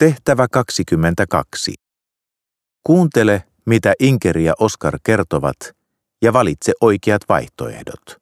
Tehtävä 22. Kuuntele, mitä Inkeri ja Oskar kertovat, ja valitse oikeat vaihtoehdot.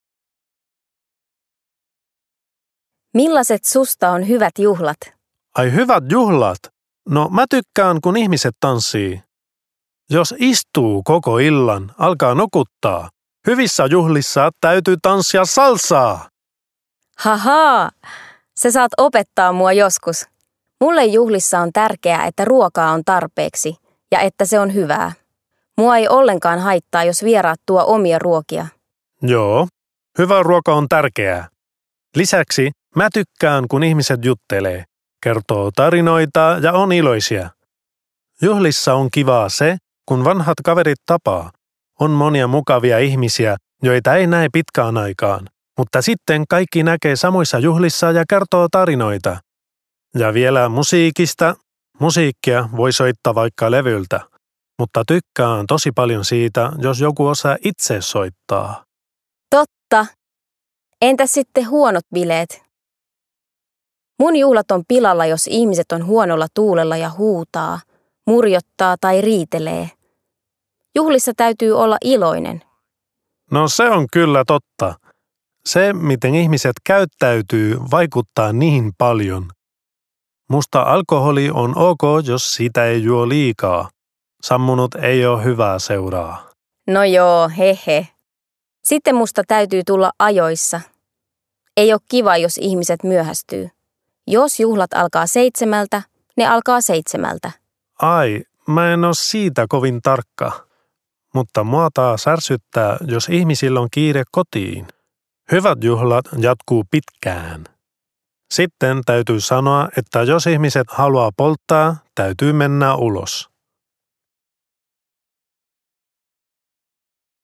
Millaiset susta on hyvät juhlat? Ai hyvät juhlat? No mä tykkään, kun ihmiset tanssii. Jos istuu koko illan, alkaa nukuttaa. Hyvissä juhlissa täytyy tanssia salsaa. Hahaa, sä saat opettaa mua joskus. Mulle juhlissa on tärkeää, että ruokaa on tarpeeksi ja että se on hyvää. Mua ei ollenkaan haittaa, jos vieraat tuo omia ruokia. Joo, hyvä ruoka on tärkeää. Lisäksi mä tykkään, kun ihmiset juttelee, kertoo tarinoita ja on iloisia. Juhlissa on kivaa se, kun vanhat kaverit tapaa. On monia mukavia ihmisiä, joita ei näe pitkään aikaan, mutta sitten kaikki näkee samoissa juhlissa ja kertoo tarinoita. Ja vielä musiikista. Musiikkia voi soittaa vaikka levyltä, mutta tykkään tosi paljon siitä, jos joku osaa itse soittaa. Totta. Entäs sitten huonot bileet? Mun juhlat on pilalla, jos ihmiset on huonolla tuulella ja huutaa, murjottaa tai riitelee. Juhlissa täytyy olla iloinen. No se on kyllä totta. Se, miten ihmiset käyttäytyy, vaikuttaa niin paljon. Musta alkoholi on ok, jos sitä ei juo liikaa. Sammunut ei ole hyvää seuraa. No joo, hehe. Sitten musta täytyy tulla ajoissa. Ei ole kiva, jos ihmiset myöhästyy. Jos juhlat alkaa 7, ne alkaa 7. Ai, mä en ole siitä kovin tarkka. Mutta mua taas ärsyttää, jos ihmisillä on kiire kotiin. Hyvät juhlat jatkuu pitkään. Sitten täytyy sanoa, että jos ihmiset haluaa polttaa, täytyy mennä ulos.